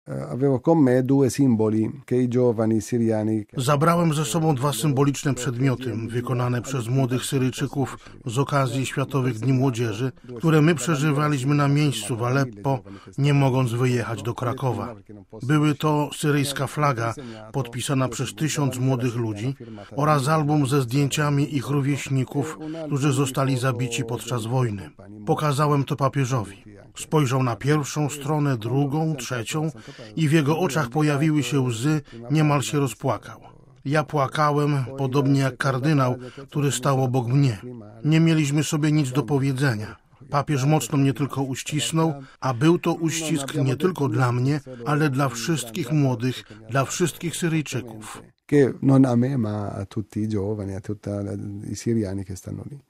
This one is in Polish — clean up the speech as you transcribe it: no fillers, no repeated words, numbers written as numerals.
Avevo con me due simboli che i giovani siriani. Zabrałem ze sobą dwa symboliczne przedmioty wykonane przez młodych Syryjczyków z okazji Światowych Dni Młodzieży, które my przeżywaliśmy na miejscu w Aleppo, nie mogąc wyjechać do Krakowa. Były to syryjska flaga podpisana przez 1000 młodych ludzi oraz album ze zdjęciami ich rówieśników, którzy zostali zabici podczas wojny. Pokazałem to papieżowi. Spojrzał na pierwszą stronę, drugą, trzecią i w jego oczach pojawiły się łzy, niemal się rozpłakał. Ja płakałem, podobnie jak kardynał, który stał obok mnie. Nie mieliśmy sobie nic do powiedzenia. Papież mocno mnie tylko uścisnął, a był to uścisk nie tylko dla mnie, ale dla wszystkich młodych, dla wszystkich Syryjczyków. Che non a me, ma a tutti i giovani, a tutti i siriani che stanno lì.